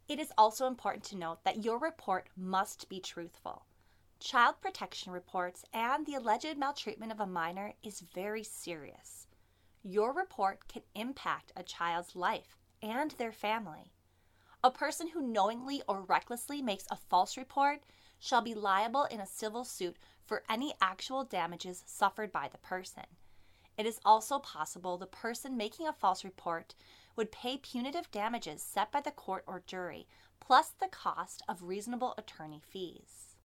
It is also important to note that your report must be truthful. Child protection reports and the alleged maltreatment of a minor is very serious. Your report can impact a child's life and their family. A person who knowingly or recklessly makes a false report shall be liable in a civil suit for any actual damages suffered by the person. It is also possible the person making a false report would pay punitive damages set by the court or jury, plus the cost of reasonable attorney fees.